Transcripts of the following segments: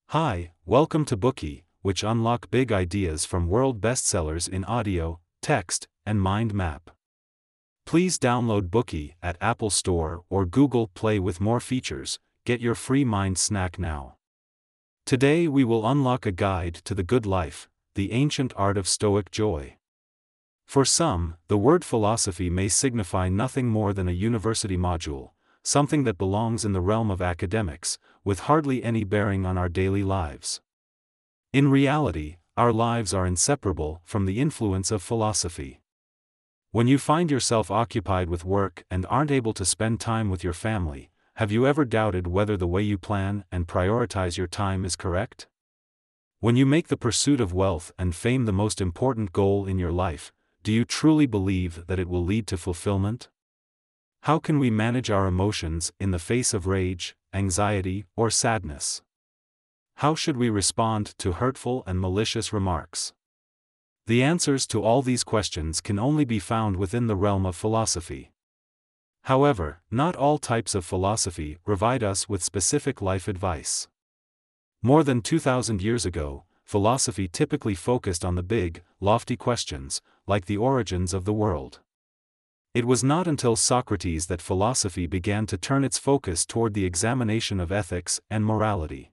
Hi, welcome to Bookey, which unlock big ideas from world bestsellers in audio, text, and mind map. Please download Bookey at Apple Store or Google Play with more features. Get your free mind snack now. Today we will unlock a guide to the good life, the ancient art of Stoic joy. For some, the word philosophy may signify nothing more than a university module, something that belongs in the realm of academics, with hardly any bearing on our daily lives. In reality, our lives are inseparable from the influence of philosophy. When you find yourself occupied with work and aren't able to spend time with your family, have you ever doubted whether the way you plan and prioritize your time is correct? When you make the pursuit of wealth and fame the most important goal in your life, do you truly believe that it will lead to fulfillment? How can we manage our emotions in the face of rage, anxiety, or sadness? How should we respond to hurtful and malicious remarks? The answers to all these questions can only be found within the realm of philosophy. However, not all types of philosophy provide us with specific life advice. More than 2,000 years ago, philosophy typically focused on the big, lofty questions, like the origins of the world. It was not until Socrates that philosophy began to turn its focus toward the examination of ethics and morality.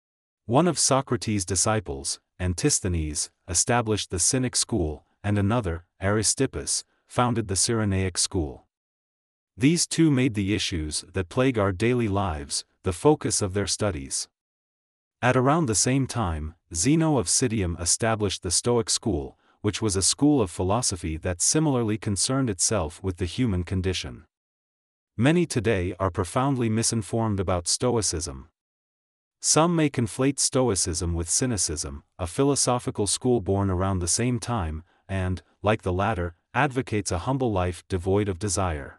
One of Socrates' disciples, Antisthenes, established the Cynic school, and another, Aristippus, founded the Cyrenaic school. These two made the issues that plague our daily lives the focus of their studies. At around the same time, Zeno of Citium established the Stoic school, which was a school of philosophy that similarly concerned itself with the human condition. Many today are profoundly misinformed about Stoicism. Some may conflate Stoicism with Cynicism, a philosophical school born around the same time, and, like the latter, advocates a humble life devoid of desire.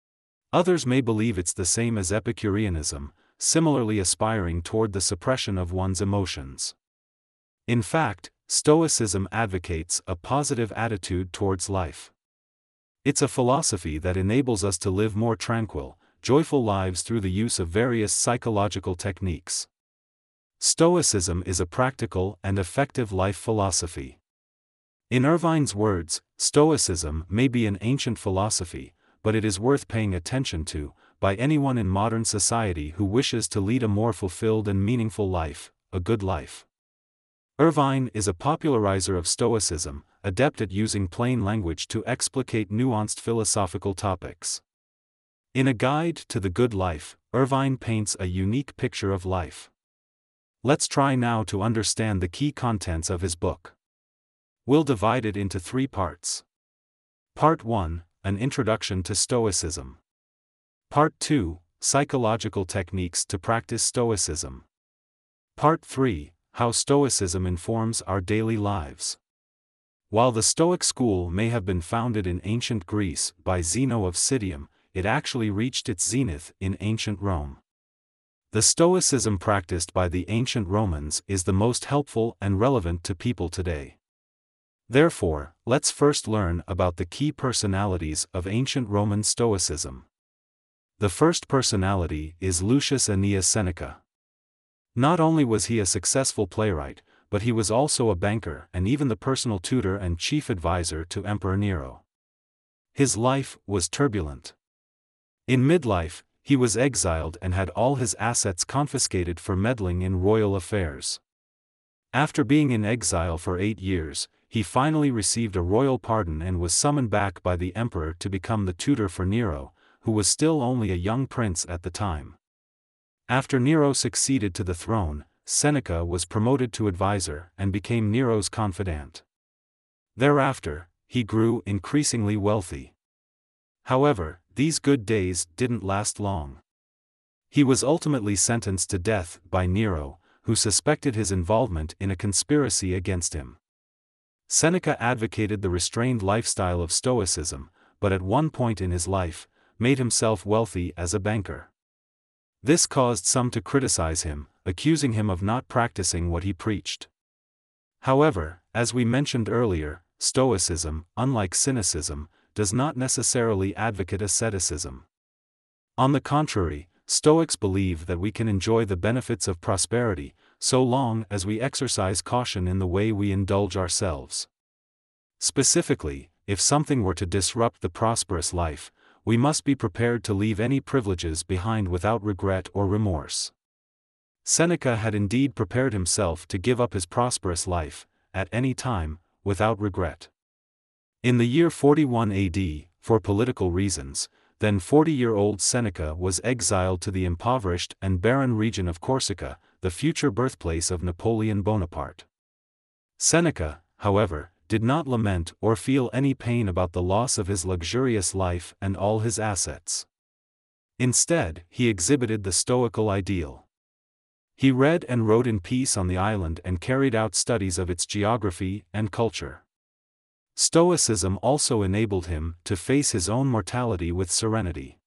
Others may believe it's the same as Epicureanism, similarly aspiring toward the suppression of one's emotions. In fact, Stoicism advocates a positive attitude towards life. It's a philosophy that enables us to live more tranquil, joyful lives through the use of various psychological techniques. Stoicism is a practical and effective life philosophy. In Irvine's words, Stoicism may be an ancient philosophy, but it is worth paying attention to by anyone in modern society who wishes to lead a more fulfilled and meaningful life, a good life. Irvine is a popularizer of Stoicism, adept at using plain language to explicate nuanced philosophical topics. In A Guide to the Good Life, Irvine paints a unique picture of life. Let's try now to understand the key contents of his book. We'll divide it into 3 parts. Part 1, an introduction to Stoicism. Part 2, psychological techniques to practice Stoicism. Part 3, how Stoicism informs our daily lives. While the Stoic school may have been founded in ancient Greece by Zeno of Citium, it actually reached its zenith in ancient Rome. The Stoicism practiced by the ancient Romans is the most helpful and relevant to people today. Therefore, let's first learn about the key personalities of ancient Roman Stoicism. The first personality is Lucius Annaeus Seneca. Not only was he a successful playwright, but he was also a banker and even the personal tutor and chief advisor to Emperor Nero. His life was turbulent. In midlife, he was exiled and had all his assets confiscated for meddling in royal affairs. After being in exile for 8 years, he finally received a royal pardon and was summoned back by the emperor to become the tutor for Nero, who was still only a young prince at the time. After Nero succeeded to the throne, Seneca was promoted to advisor and became Nero's confidant. Thereafter, he grew increasingly wealthy. However, these good days didn't last long. He was ultimately sentenced to death by Nero, who suspected his involvement in a conspiracy against him. Seneca advocated the restrained lifestyle of Stoicism, but at one point in his life, made himself wealthy as a banker. This caused some to criticize him, accusing him of not practicing what he preached. However, as we mentioned earlier, Stoicism, unlike Cynicism, does not necessarily advocate asceticism. On the contrary, Stoics believe that we can enjoy the benefits of prosperity, so long as we exercise caution in the way we indulge ourselves. Specifically, if something were to disrupt the prosperous life, we must be prepared to leave any privileges behind without regret or remorse. Seneca had indeed prepared himself to give up his prosperous life, at any time, without regret. In the year 41 AD, for political reasons, then 40-year-old Seneca was exiled to the impoverished and barren region of Corsica, the future birthplace of Napoleon Bonaparte. Seneca, however, did not lament or feel any pain about the loss of his luxurious life and all his assets. Instead, he exhibited the Stoical ideal. He read and wrote in peace on the island and carried out studies of its geography and culture. Stoicism also enabled him to face his own mortality with serenity.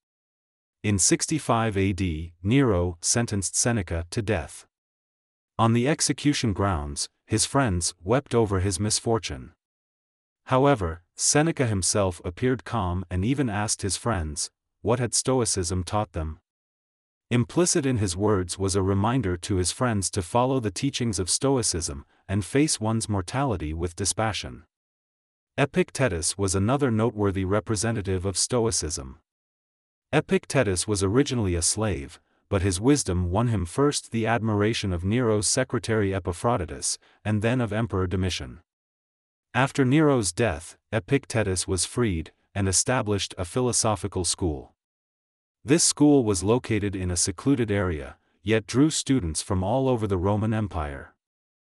In 65 AD, Nero sentenced Seneca to death. On the execution grounds, his friends wept over his misfortune. However, Seneca himself appeared calm and even asked his friends, what had Stoicism taught them? Implicit in his words was a reminder to his friends to follow the teachings of Stoicism and face one's mortality with dispassion. Epictetus was another noteworthy representative of Stoicism. Epictetus was originally a slave, but his wisdom won him first the admiration of Nero's secretary Epaphroditus, and then of Emperor Domitian. After Nero's death, Epictetus was freed, and established a philosophical school. This school was located in a secluded area, yet drew students from all over the Roman Empire.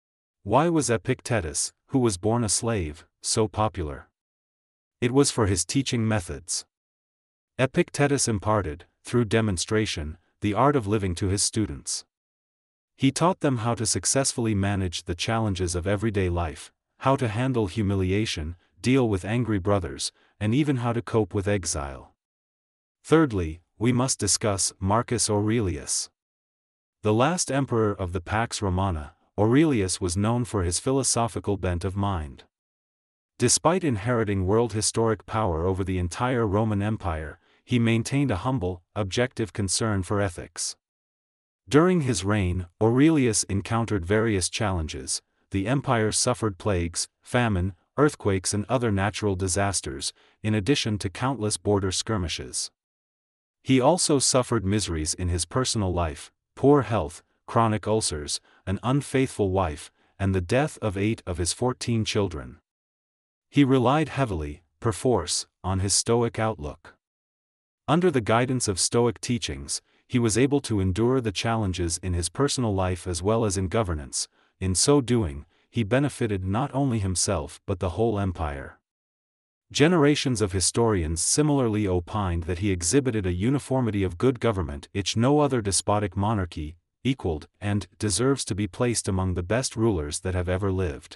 Why was Epictetus, who was born a slave, so popular? It was for his teaching methods. Epictetus imparted, through demonstration, the art of living to his students. He taught them how to successfully manage the challenges of everyday life, how to handle humiliation, deal with angry brothers, and even how to cope with exile. Thirdly, we must discuss Marcus Aurelius. The last emperor of the Pax Romana, Aurelius was known for his philosophical bent of mind. Despite inheriting world historic power over the entire Roman Empire, he maintained a humble, objective concern for ethics. During his reign, Aurelius encountered various challenges. The empire suffered plagues, famine, earthquakes and other natural disasters, in addition to countless border skirmishes. He also suffered miseries in his personal life, poor health, chronic ulcers, an unfaithful wife, and the death of 8 of his 14 children. He relied heavily, perforce, on his Stoic outlook. Under the guidance of Stoic teachings, he was able to endure the challenges in his personal life as well as in governance. In so doing, he benefited not only himself but the whole empire. Generations of historians similarly opined that he exhibited a uniformity of good government which no other despotic monarchy equaled, and deserves to be placed among the best rulers that have ever lived.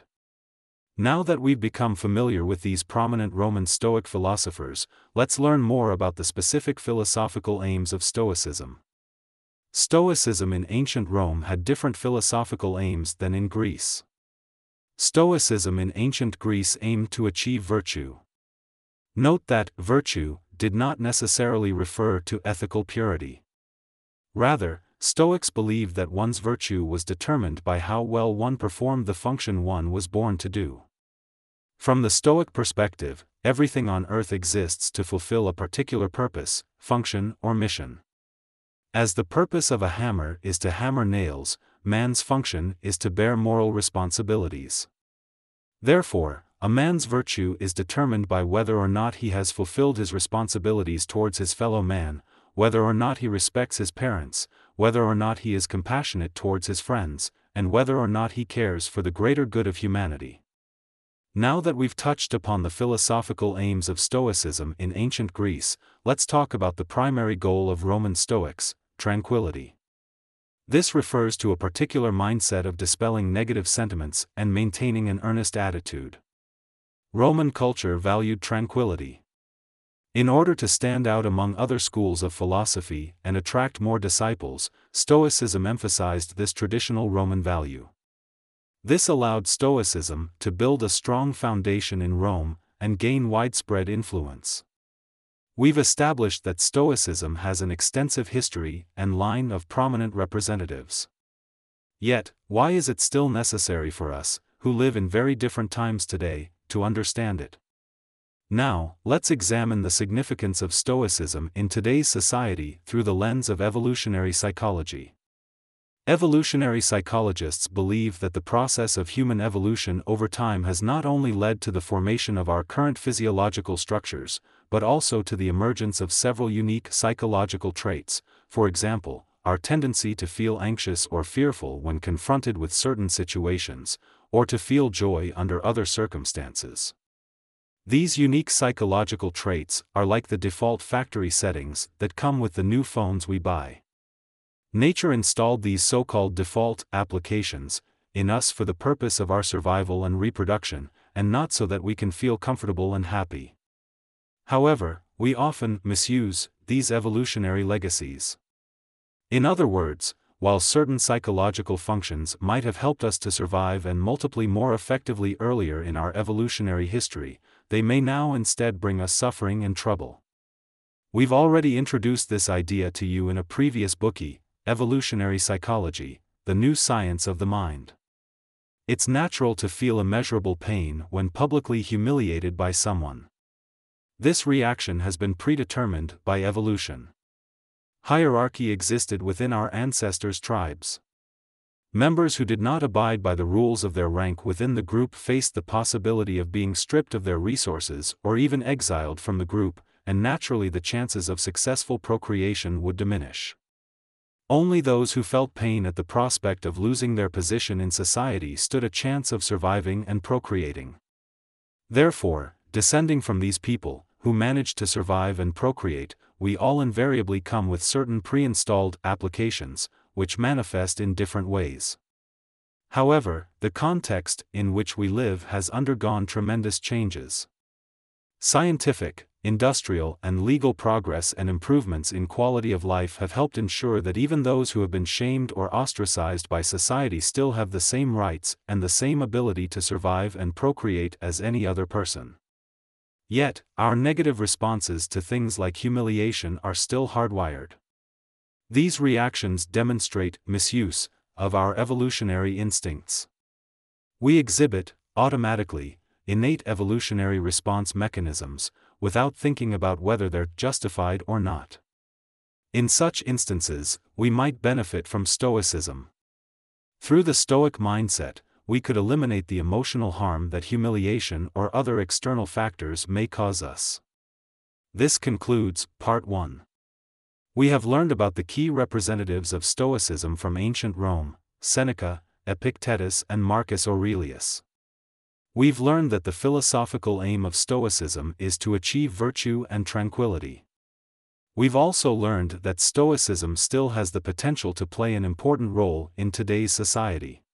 Now that we've become familiar with these prominent Roman Stoic philosophers, let's learn more about the specific philosophical aims of Stoicism. Stoicism in ancient Rome had different philosophical aims than in Greece. Stoicism in ancient Greece aimed to achieve virtue. Note that virtue did not necessarily refer to ethical purity. Rather, Stoics believed that one's virtue was determined by how well one performed the function one was born to do. From the Stoic perspective, everything on earth exists to fulfill a particular purpose, function, or mission. As the purpose of a hammer is to hammer nails, man's function is to bear moral responsibilities. Therefore, a man's virtue is determined by whether or not he has fulfilled his responsibilities towards his fellow man, whether or not he respects his parents, whether or not he is compassionate towards his friends, and whether or not he cares for the greater good of humanity. Now that we've touched upon the philosophical aims of Stoicism in ancient Greece, let's talk about the primary goal of Roman Stoics, tranquility. This refers to a particular mindset of dispelling negative sentiments and maintaining an earnest attitude. Roman culture valued tranquility. In order to stand out among other schools of philosophy and attract more disciples, Stoicism emphasized this traditional Roman value. This allowed Stoicism to build a strong foundation in Rome and gain widespread influence. We've established that Stoicism has an extensive history and line of prominent representatives. Yet, why is it still necessary for us, who live in very different times today, to understand it? Now, let's examine the significance of Stoicism in today's society through the lens of evolutionary psychology. Evolutionary psychologists believe that the process of human evolution over time has not only led to the formation of our current physiological structures, but also to the emergence of several unique psychological traits, for example, our tendency to feel anxious or fearful when confronted with certain situations, or to feel joy under other circumstances. These unique psychological traits are like the default factory settings that come with the new phones we buy. Nature installed these so-called default applications in us for the purpose of our survival and reproduction, and not so that we can feel comfortable and happy. However, we often misuse these evolutionary legacies. In other words, while certain psychological functions might have helped us to survive and multiply more effectively earlier in our evolutionary history, they may now instead bring us suffering and trouble. We've already introduced this idea to you in a previous Bookey, Evolutionary Psychology, the New Science of the Mind. It's natural to feel immeasurable pain when publicly humiliated by someone. This reaction has been predetermined by evolution. Hierarchy existed within our ancestors' tribes. Members who did not abide by the rules of their rank within the group faced the possibility of being stripped of their resources or even exiled from the group, and naturally the chances of successful procreation would diminish. Only those who felt pain at the prospect of losing their position in society stood a chance of surviving and procreating. Therefore, descending from these people, who managed to survive and procreate, we all invariably come with certain pre-installed applications, which manifest in different ways. However, the context in which we live has undergone tremendous changes. Scientific, industrial, and legal progress and improvements in quality of life have helped ensure that even those who have been shamed or ostracized by society still have the same rights and the same ability to survive and procreate as any other person. Yet, our negative responses to things like humiliation are still hardwired. These reactions demonstrate misuse of our evolutionary instincts. We exhibit, automatically, innate evolutionary response mechanisms, without thinking about whether they're justified or not. In such instances, we might benefit from Stoicism. Through the Stoic mindset, we could eliminate the emotional harm that humiliation or other external factors may cause us. This concludes Part 1. We have learned about the key representatives of Stoicism from ancient Rome, Seneca, Epictetus, and Marcus Aurelius. We've learned that the philosophical aim of Stoicism is to achieve virtue and tranquility. We've also learned that Stoicism still has the potential to play an important role in today's society.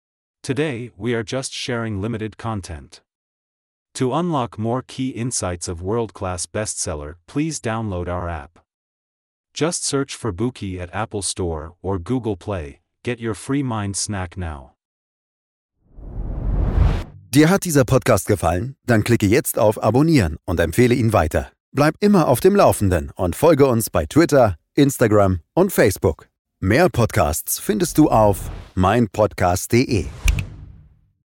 Today, we are just sharing limited content. To unlock more key insights of world-class bestseller, please download our app. Just search for Bookey at Apple Store or Google Play. Get your free mind snack now. Dir hat dieser Podcast gefallen? Dann klicke jetzt auf Abonnieren und empfehle ihn weiter. Bleib immer auf dem Laufenden und folge uns bei Twitter, Instagram und Facebook. Mehr Podcasts findest du auf meinpodcast.de.